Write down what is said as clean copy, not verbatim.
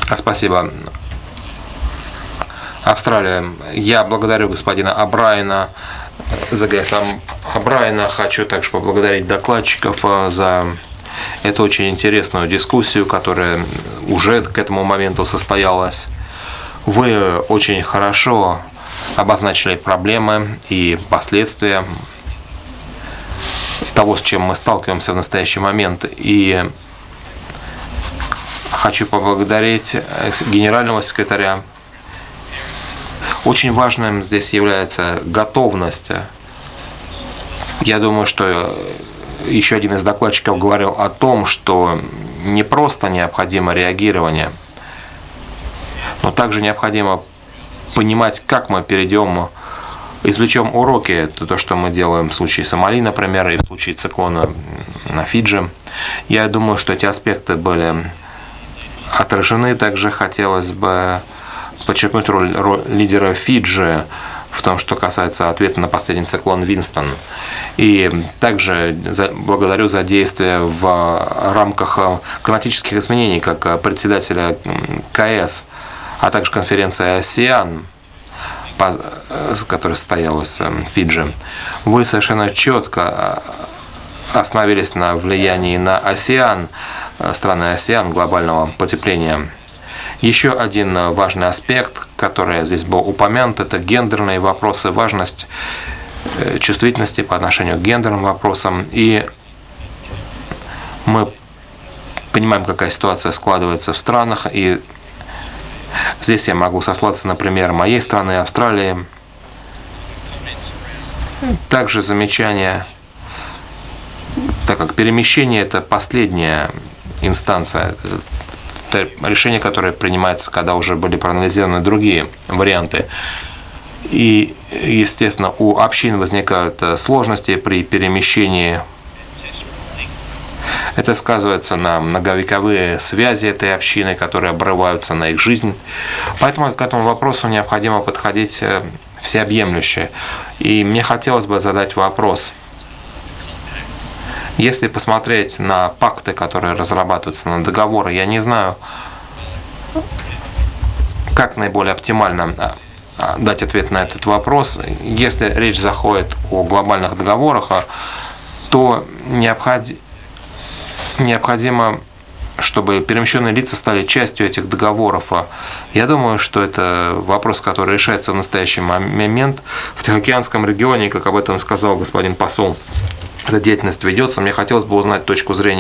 Спасибо. Австралия. Я благодарю господина О'Брайена за ГС О'Брайена. Хочу также поблагодарить докладчиков за эту очень интересную дискуссию, которая уже к этому моменту состоялась. Вы очень хорошо обозначили проблемы и последствия того, с чем мы сталкиваемся в настоящий момент. И хочу поблагодарить генерального секретаря. Очень важным здесь является готовность. Я думаю, что еще один из докладчиков говорил о том, что не просто необходимо реагирование, но также необходимо понимать, как мы извлечем уроки. Это то, что мы делаем в случае Сомали, например, и в случае циклона на Фиджи. Я думаю, что эти аспекты были отражены. Также хотелось бы подчеркнуть роль лидера Фиджи в том, что касается ответа на последний циклон Винстон. И также благодарю за действия в рамках климатических изменений, как председателя КС, а также конференции АСЕАН, которая состоялась в Фиджи. Вы совершенно четко остановились на влиянии на АСЕАН, страны АСЕАН, глобального потепления. Еще один важный аспект, который здесь был упомянут, это гендерные вопросы, важность чувствительности по отношению к гендерным вопросам. И мы понимаем, какая ситуация складывается в странах. И здесь я могу сослаться на пример моей страны, Австралии. Также замечание, так как перемещение – это последняя инстанция, это решение, которое принимается, когда уже были проанализированы другие варианты. И, естественно, у общин возникают сложности при перемещении. Это сказывается на многовековые связи этой общины, которые обрываются на их жизнь. Поэтому к этому вопросу необходимо подходить всеобъемлюще. И мне хотелось бы задать вопрос. Если посмотреть на пакты, которые разрабатываются, на договоры, я не знаю, как наиболее оптимально дать ответ на этот вопрос. Если речь заходит о глобальных договорах, то необходимо, чтобы перемещенные лица стали частью этих договоров. Я думаю, что это вопрос, который решается в настоящий момент в Тихоокеанском регионе, как об этом сказал господин посол. Эта деятельность ведется. Мне хотелось бы узнать точку зрения